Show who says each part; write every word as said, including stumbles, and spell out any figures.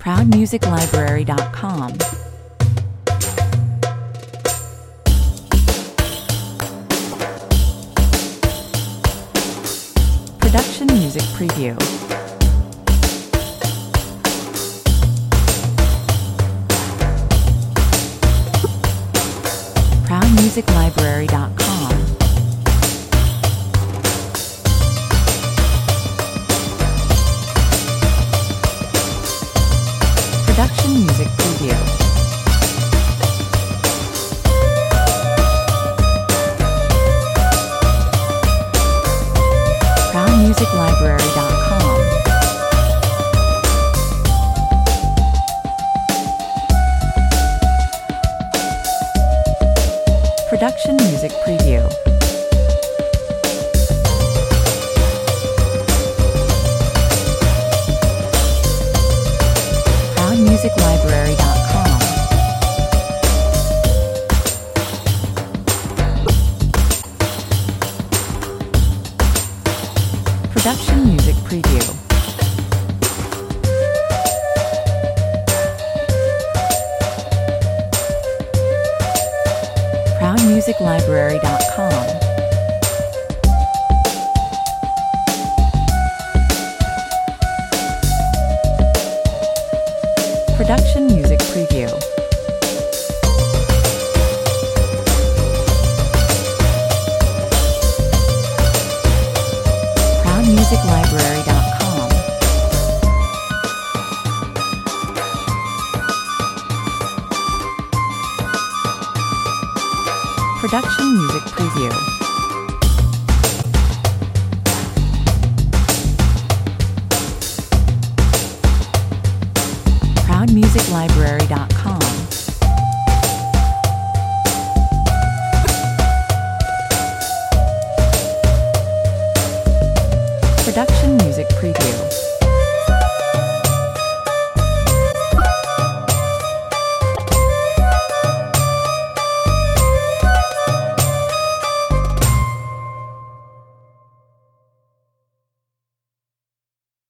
Speaker 1: proud music library dot com. Production Music Preview. proud music library dot com. Production Music Preview. proud music library dot com. Production Music Preview. proud music library dot com. Production Music Preview. proud music library dot com. Production Music Preview. proud music library dot com. Production Music Preview. proud music library dot com. Production Music Preview.